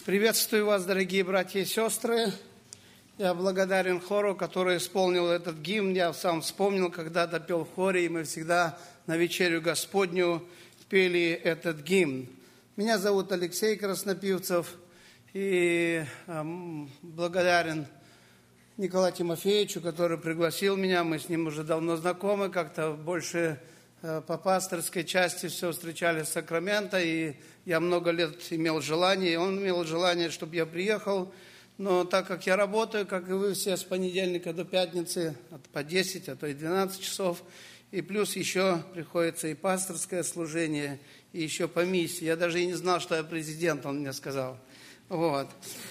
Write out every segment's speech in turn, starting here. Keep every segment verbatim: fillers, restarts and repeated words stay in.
Приветствую вас, дорогие братья и сестры. Я благодарен хору, который исполнил этот гимн. Я сам вспомнил, когда-то пел в хоре, и мы всегда на вечерю Господню пели этот гимн. Меня зовут Алексей Краснопивцев, и эм, благодарен Николаю Тимофеевичу, который пригласил меня. Мы с ним уже давно знакомы, как-то больше э, по пасторской части все встречались в Сакраменто, и я много лет имел желание, и он имел желание, чтобы я приехал. Но так как я работаю, как и вы все, с понедельника до пятницы, по десять, а то и двенадцать часов, и плюс еще приходится и пасторское служение, и еще по миссии. Я даже и не знал, что я президент, он мне сказал. Вот.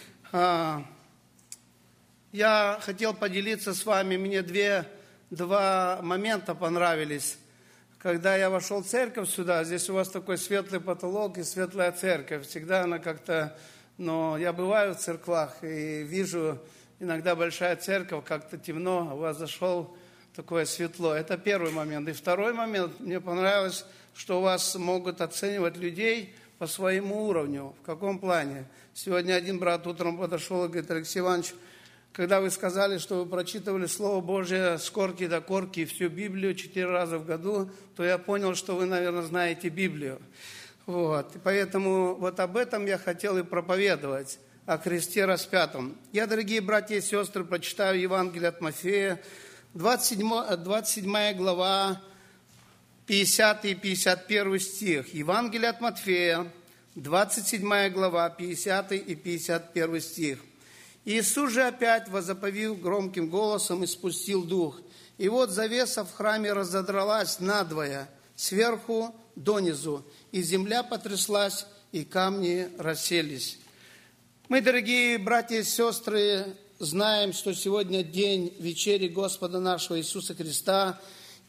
Я хотел поделиться с вами, мне две, два момента понравились. Когда я вошел в церковь сюда, здесь у вас такой светлый потолок и светлая церковь. Всегда она как-то, но я бываю в церквах и вижу, иногда большая церковь, как-то темно, а у вас зашел такое светло. Это первый момент. И второй момент, мне понравилось, что у вас могут оценивать людей по своему уровню. В каком плане? Сегодня один брат утром подошел и говорит: Алексей Иванович, когда вы сказали, что вы прочитывали Слово Божие с корки до корки, всю Библию четыре раза в году, то я понял, что вы, наверное, знаете Библию. Вот. И поэтому вот об этом я хотел и проповедовать, о кресте распятом. Я, дорогие братья и сестры, прочитаю Евангелие от Матфея, двадцать седьмая глава, пятидесятый и пятьдесят первый стих. Евангелие от Матфея, двадцать седьмая глава, пятидесятый и пятьдесят первый стих. Иисус же опять возоповил громким голосом и спустил дух. И вот завеса в храме разодралась надвое, сверху донизу, и земля потряслась, и камни расселись. Мы, дорогие братья и сестры, знаем, что сегодня день вечери Господа нашего Иисуса Христа,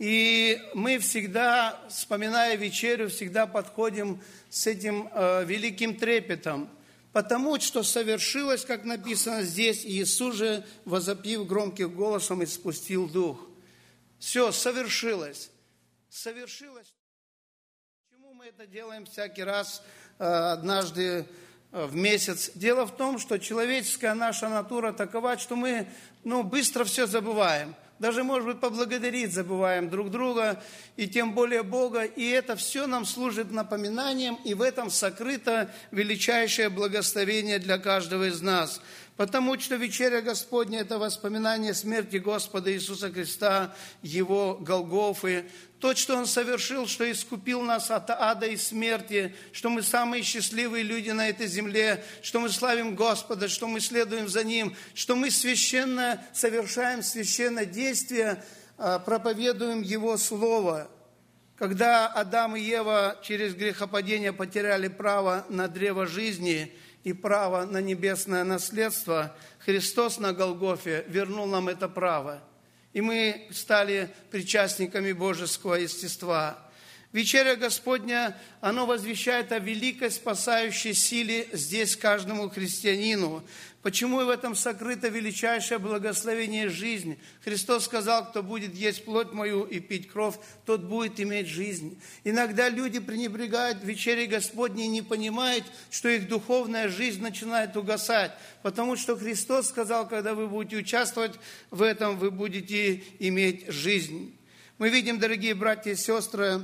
и мы всегда, вспоминая вечерю, всегда подходим с этим э, великим трепетом, потому что совершилось, как написано здесь, Иисус же, возопив громким голосом, и спустил дух. Все, совершилось. Совершилось. Почему мы это делаем всякий раз, э, однажды в месяц? Дело в том, что человеческая наша натура такова, что мы ну, быстро все забываем. Даже, может быть, поблагодарить забываем друг друга, и тем более Бога. И это все нам служит напоминанием, и в этом сокрыто величайшее благословение для каждого из нас. Потому что вечеря Господня – это воспоминание смерти Господа Иисуса Христа, Его Голгофы. То, что Он совершил, что искупил нас от ада и смерти, что мы самые счастливые люди на этой земле, что мы славим Господа, что мы следуем за Ним, что мы священно совершаем священное действие, проповедуем Его Слово. Когда Адам и Ева через грехопадение потеряли право на древо жизни и право на небесное наследство, Христос на Голгофе вернул нам это право. И мы стали причастниками божеского естества. Вечеря Господня, оно возвещает о великой спасающей силе здесь каждому христианину. Почему и в этом сокрыто величайшее благословение жизни? Христос сказал: кто будет есть плоть мою и пить кровь, тот будет иметь жизнь. Иногда люди пренебрегают вечерей Господней и не понимают, что их духовная жизнь начинает угасать. Потому что Христос сказал: когда вы будете участвовать в этом, вы будете иметь жизнь. Мы видим, дорогие братья и сестры,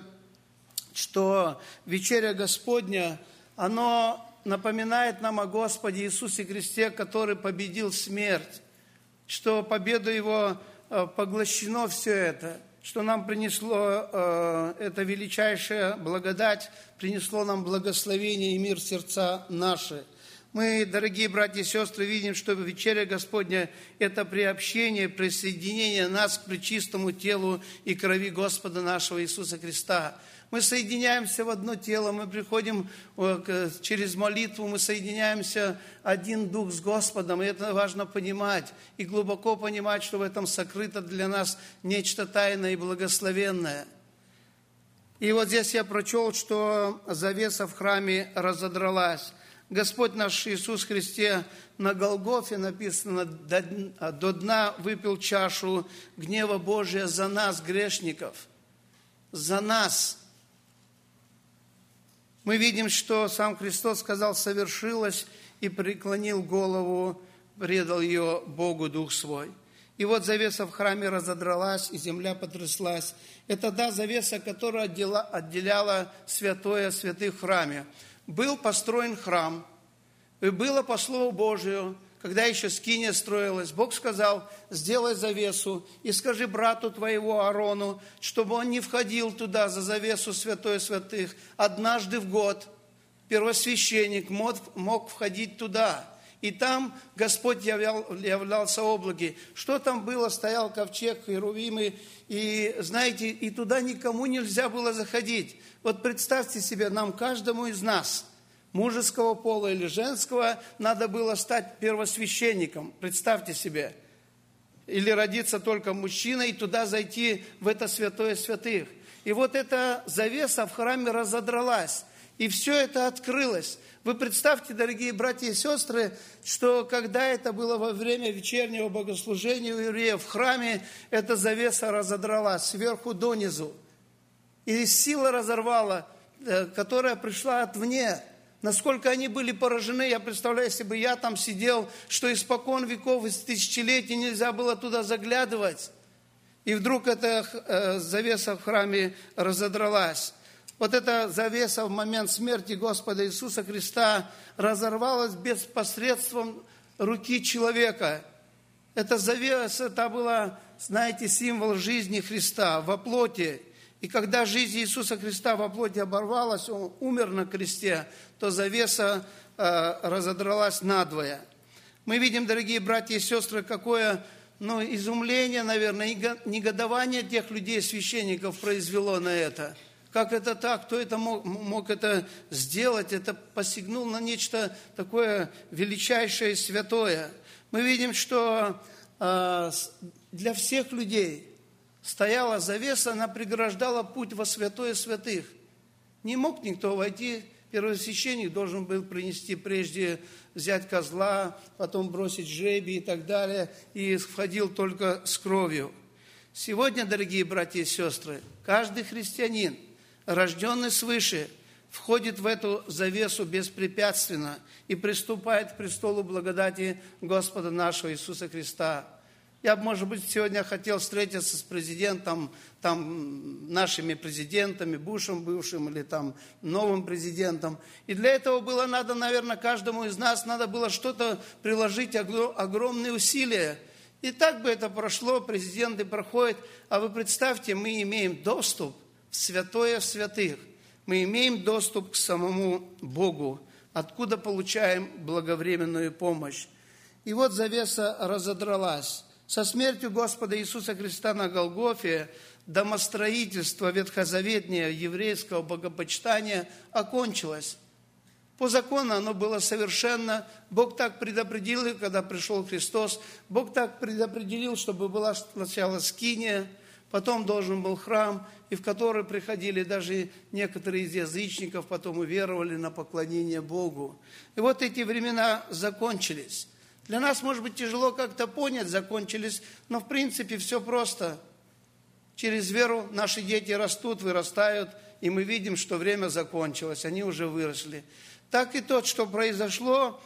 что вечеря Господня, оно напоминает нам о Господе Иисусе Христе, который победил смерть, что победу Его поглощено все это, что нам принесло э, это величайшая благодать, принесло нам благословение и мир в сердца наши. Мы, дорогие братья и сестры, видим, что вечеря Господня – это приобщение, присоединение нас к пречистому телу и крови Господа нашего Иисуса Христа. Мы соединяемся в одно тело, мы приходим через молитву, мы соединяемся один дух с Господом, и это важно понимать, и глубоко понимать, что в этом сокрыто для нас нечто тайное и благословенное. И вот здесь я прочел, что завеса в храме разодралась. Господь наш Иисус Христе на Голгофе, написано, до дна выпил чашу гнева Божия за нас, грешников, за нас. Мы видим, что сам Христос сказал: совершилось, и преклонил голову, предал ее Богу Дух Свой. И вот завеса в храме разодралась, и земля потряслась. Это та завеса, которая отделяла святое святых в храме. Был построен храм, и было по Слову Божию, когда еще скиния строилась, Бог сказал: сделай завесу и скажи брату твоего Аарону, чтобы он не входил туда за завесу святое святых. Однажды в год первосвященник мог, мог входить туда. И там Господь являл, являлся в облаке. Что там было? Стоял ковчег, херувимы. И, знаете, и туда никому нельзя было заходить. Вот представьте себе, нам, каждому из нас, мужеского пола или женского, надо было стать первосвященником. Представьте себе. Или родиться только мужчиной, и туда зайти в это святое святых. И вот эта завеса в храме разодралась. И все это открылось. Вы представьте, дорогие братья и сестры, что когда это было во время вечернего богослужения у евреев в храме, эта завеса разодралась сверху донизу. И сила разорвала, которая пришла отвне. Насколько они были поражены, я представляю, если бы я там сидел, что испокон веков, из тысячелетий нельзя было туда заглядывать. И вдруг эта завеса в храме разодралась. Вот эта завеса в момент смерти Господа Иисуса Христа разорвалась без посредством руки человека. Эта завеса, это была, знаете, символ жизни Христа во плоти. И когда жизнь Иисуса Христа во плоти оборвалась, Он умер на кресте, то завеса э, разодралась надвое. Мы видим, дорогие братья и сестры, какое ну, изумление, наверное, и негодование тех людей, священников, произвело на это. Как это так? Кто это мог, мог это сделать? Это посягнул на нечто такое величайшее и святое. Мы видим, что э, для всех людей стояла завеса, она преграждала путь во святое святых. Не мог никто войти. Первосвященник должен был принести прежде, взять козла, потом бросить жребий и так далее, и входил только с кровью. Сегодня, дорогие братья и сестры, каждый христианин, рожденный свыше, входит в эту завесу беспрепятственно и приступает к престолу благодати Господа нашего Иисуса Христа. Я, может быть, сегодня хотел встретиться с президентом, там, нашими президентами, Бушем бывшим или там новым президентом. И для этого было надо, наверное, каждому из нас надо было что-то приложить, огромные усилия. И так бы это прошло, президенты проходят. А вы представьте, мы имеем доступ в святое святых. Мы имеем доступ к самому Богу, откуда получаем благовременную помощь. И вот завеса разодралась. Со смертью Господа Иисуса Христа на Голгофе домостроительство ветхозаветнее еврейского богопочитания окончилось. По закону оно было совершенно. Бог так предопределил, когда пришел Христос. Бог так предопределил, чтобы была сначала скиния, потом должен был храм, и в который приходили даже некоторые из язычников, потом уверовали на поклонение Богу. И вот эти времена закончились. Для нас, может быть, тяжело как-то понять, закончились, но в принципе все просто. Через веру наши дети растут, вырастают, и мы видим, что время закончилось, они уже выросли. Так и то, что произошло,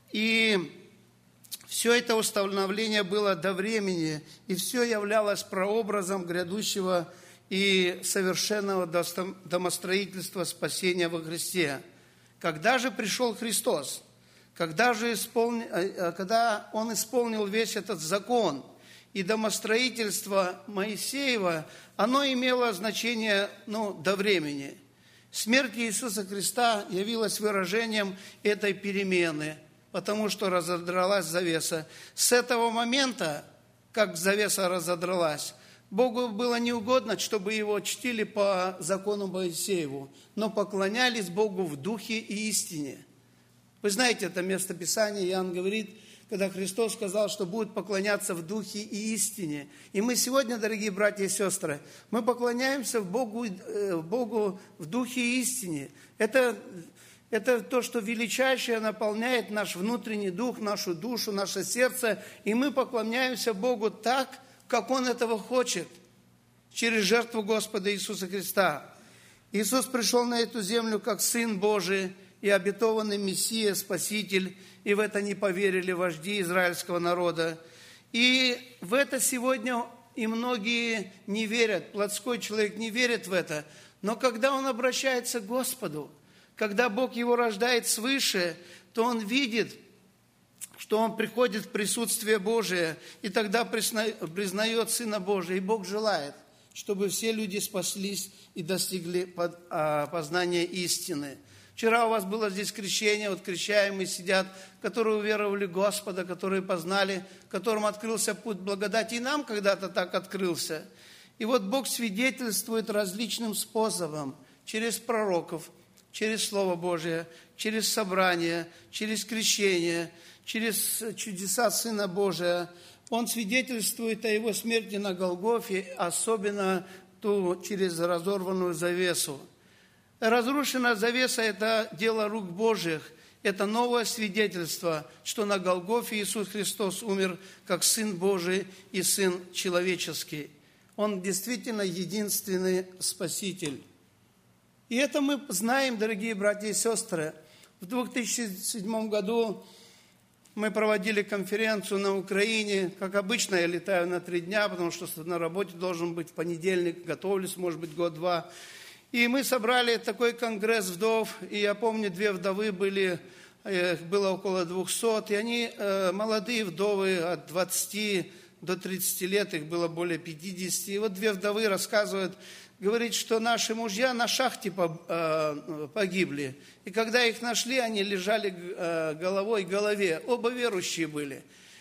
и все это установление было до времени, и все являлось прообразом грядущего и совершенного домостроительства спасения во Христе. Когда же пришел Христос? Когда же исполни... когда Он исполнил весь этот закон, и домостроительство Моисеева, оно имело значение ну, до времени. Смерть Иисуса Христа явилась выражением этой перемены, потому что разодралась завеса. С этого момента, как завеса разодралась, Богу было неугодно, чтобы Его чтили по закону Моисееву, но поклонялись Богу в духе и истине. Вы знаете это место Писания, Иоанн говорит, когда Христос сказал, что будет поклоняться в духе и истине. И мы сегодня, дорогие братья и сестры, мы поклоняемся Богу, Богу в духе и истине. Это, это то, что величайшее наполняет наш внутренний дух, нашу душу, наше сердце. И мы поклоняемся Богу так, как Он этого хочет, через жертву Господа Иисуса Христа. Иисус пришел на эту землю как Сын Божий, и обетованный Мессия, Спаситель, и в это не поверили вожди израильского народа. И в это сегодня и многие не верят, плотской человек не верит в это. Но когда он обращается к Господу, когда Бог его рождает свыше, то он видит, что он приходит в присутствие Божие, и тогда признает Сына Божия. И Бог желает, чтобы все люди спаслись и достигли познания истины. Вчера у вас было здесь крещение, вот крещаемые сидят, которые уверовали в Господа, которые познали, которым открылся путь благодати. И нам когда-то так открылся. И вот Бог свидетельствует различным способом, через пророков, через Слово Божие, через собрание, через крещение, через чудеса Сына Божия. Он свидетельствует о Его смерти на Голгофе, особенно ту, через разорванную завесу. Разрушенная завеса – это дело рук Божьих. Это новое свидетельство, что на Голгофе Иисус Христос умер как Сын Божий и Сын человеческий. Он действительно единственный Спаситель. И это мы знаем, дорогие братья и сестры. В две тысячи седьмом году мы проводили конференцию на Украине. Как обычно, я летаю на три дня, потому что на работе должен быть в понедельник. Готовлюсь, может быть, год-два. И мы собрали такой конгресс вдов, и я помню, две вдовы были, их было около двухсот, и они молодые вдовы от двадцати до тридцати лет, их было более пятидесяти. И вот две вдовы рассказывают, говорит, что наши мужья на шахте погибли. И когда их нашли, они лежали головой к голове, оба верующие были.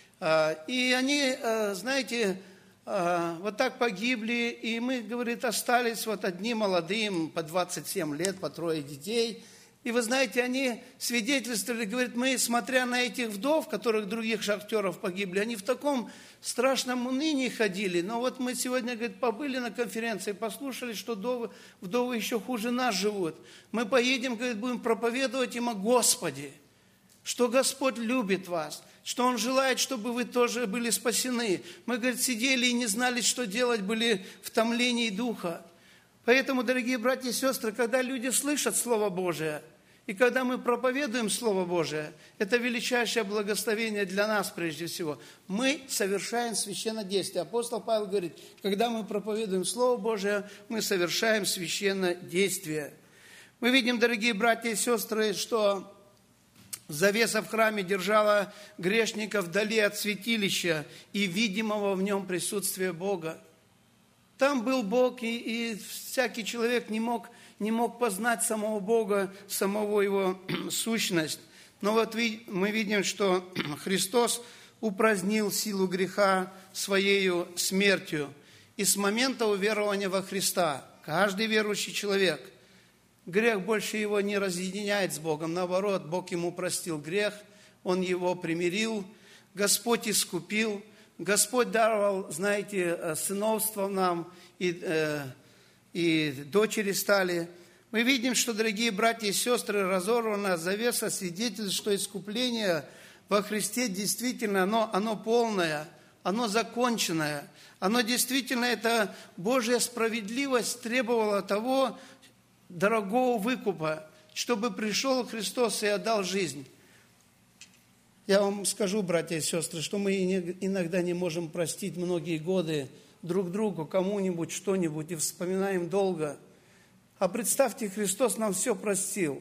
И они, знаете, вот так погибли, и мы, говорит, остались вот одни молодым, по двадцать семь лет, по трое детей. И вы знаете, они свидетельствовали, говорит, мы, смотря на этих вдов, которых других шахтеров погибли, они в таком страшном унынии ходили. Но вот мы сегодня, говорит, побыли на конференции, послушали, что вдовы, вдовы еще хуже нас живут. Мы поедем, говорит, будем проповедовать им о Господе, что Господь любит вас, что Он желает, чтобы вы тоже были спасены. Мы, говорит, сидели и не знали, что делать, были в томлении духа. Поэтому, дорогие братья и сестры, когда люди слышат Слово Божие, и когда мы проповедуем Слово Божие, это величайшее благословение для нас прежде всего. Мы совершаем священное действие. Апостол Павел говорит, когда мы проповедуем Слово Божие, мы совершаем священное действие. Мы видим, дорогие братья и сестры, что завеса в храме держала грешников вдали от святилища и видимого в нем присутствия Бога. Там был Бог, и, и всякий человек не мог, не мог познать самого Бога, самого Его сущность. Но вот мы видим, что Христос упразднил силу греха Своею смертью. И с момента уверования во Христа каждый верующий человек, грех больше его не разъединяет с Богом. Наоборот, Бог ему простил грех, Он его примирил, Господь искупил, Господь даровал, знаете, сыновство нам, и, э, и дочери стали. Мы видим, что, дорогие братья и сестры, разорвана завеса свидетельствует, что искупление во Христе действительно, оно, оно полное, оно законченное. Оно действительно, это Божья справедливость требовала того дорогого выкупа, чтобы пришел Христос и отдал жизнь. Я вам скажу, братья и сестры, что мы иногда не можем простить многие годы друг другу, кому-нибудь, что-нибудь, и вспоминаем долго. А представьте, Христос нам все простил.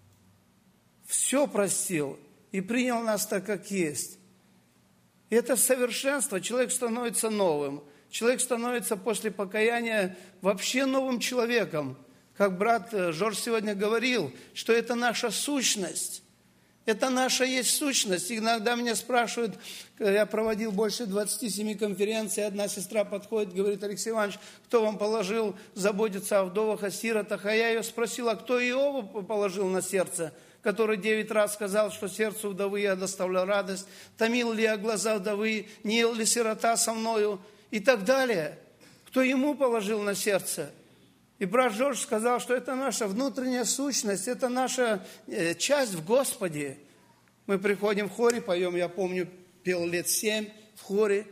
Все простил и принял нас так, как есть. И это совершенство. Человек становится новым. Человек становится после покаяния вообще новым человеком. Как брат Жорж сегодня говорил, что это наша сущность. Это наша есть сущность. Иногда меня спрашивают, я проводил больше двадцати семи конференций, одна сестра подходит, говорит, Алексей Иванович, кто вам положил заботиться о вдовах, о сиротах? А я ее спросил, а кто Иова положил на сердце, который девять раз сказал, что сердцу вдовы я доставлял радость, томил ли я глаза вдовы, не ел ли сирота со мною и так далее. Кто ему положил на сердце? И брат Жорж сказал, что это наша внутренняя сущность, это наша часть в Господе. Мы приходим в хоре, поем, я помню, пел лет семь в хоре,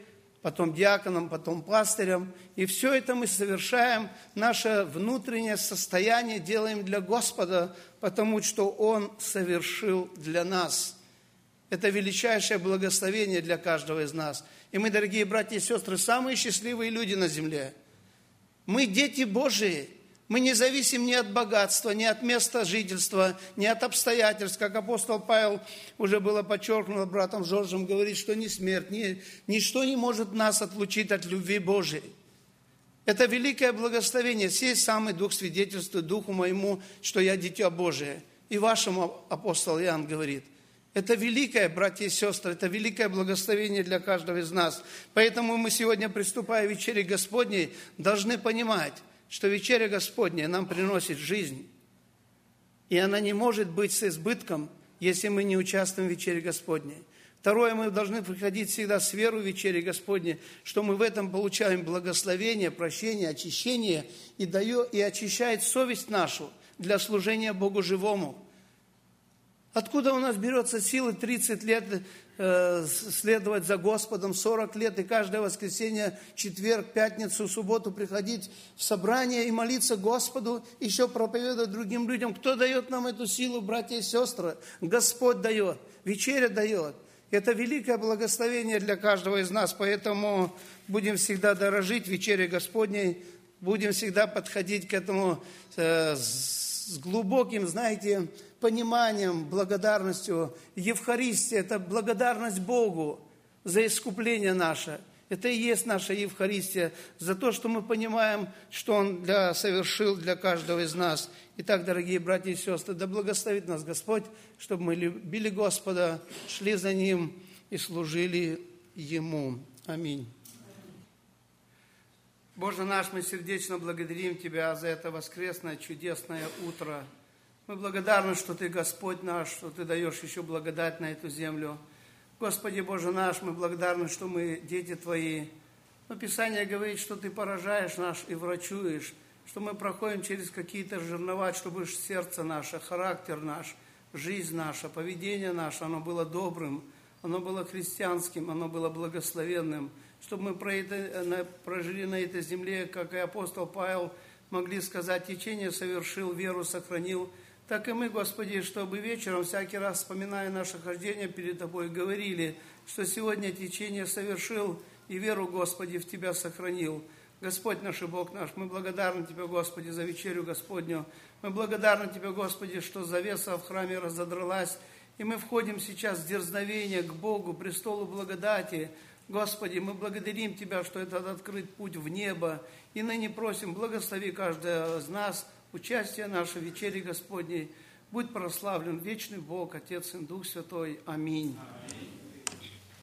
потом диаконом, потом пастырем. И все это мы совершаем, наше внутреннее состояние делаем для Господа, потому что Он совершил для нас. Это величайшее благословение для каждого из нас. И мы, дорогие братья и сестры, самые счастливые люди на земле. Мы дети Божии. Мы не зависим ни от богатства, ни от места жительства, ни от обстоятельств. Как апостол Павел уже было подчеркнуто братом Жоржем, говорит, что ни смерть, ни, ничто не может нас отлучить от любви Божией. Это великое благословение. Сей самый Дух свидетельствует Духу моему, что я дитя Божие. И вашему апостол Иоанн говорит. Это великое, братья и сестры, это великое благословение для каждого из нас. Поэтому мы сегодня, приступая к вечере Господней, должны понимать, что вечеря Господня нам приносит жизнь. И она не может быть с избытком, если мы не участвуем в вечере Господней. Второе, мы должны приходить всегда с верой в вечере Господней, что мы в этом получаем благословение, прощение, очищение и, дает, и очищает совесть нашу для служения Богу живому. Откуда у нас берется силы тридцать лет э, следовать за Господом, сорок лет, и каждое воскресенье, четверг, пятницу, субботу приходить в собрание и молиться Господу, еще проповедовать другим людям? Кто дает нам эту силу, братья и сестры? Господь дает, вечеря дает. Это великое благословение для каждого из нас, поэтому будем всегда дорожить вечерей Господней, будем всегда подходить к этому э, с глубоким, знаете, пониманием, благодарностью. Евхаристия – это благодарность Богу за искупление наше. Это и есть наша Евхаристия, за то, что мы понимаем, что Он для, совершил для каждого из нас. Итак, дорогие братья и сестры, да благословит нас Господь, чтобы мы любили Господа, шли за Ним и служили Ему. Аминь. Боже наш, мы сердечно благодарим Тебя за это воскресное чудесное утро. Мы благодарны, что Ты Господь наш, что Ты даешь еще благодать на эту землю. Господи Боже наш, мы благодарны, что мы дети Твои. Но Писание говорит, что Ты поражаешь нас и врачуешь, что мы проходим через какие-то жернова, чтобы сердце наше, характер наш, жизнь наша, поведение наше, оно было добрым, оно было христианским, оно было благословенным, чтобы мы прожили на этой земле, как и апостол Павел, могли сказать, течение совершил, веру сохранил. Так и мы, Господи, чтобы вечером, всякий раз вспоминая наше хождение перед Тобой, говорили, что сегодня течение совершил и веру, Господи, в Тебя сохранил. Господь наш и Бог наш, мы благодарны Тебе, Господи, за вечерю Господню. Мы благодарны Тебе, Господи, что завеса в храме разодралась, и мы входим сейчас в дерзновение к Богу, престолу благодати. Господи, мы благодарим Тебя, что этот открыт путь в небо, и ныне просим, благослови каждого из нас, участие наше в вечере Господней. Будь прославлен вечный Бог, Отец и Дух Святой. Аминь. Аминь.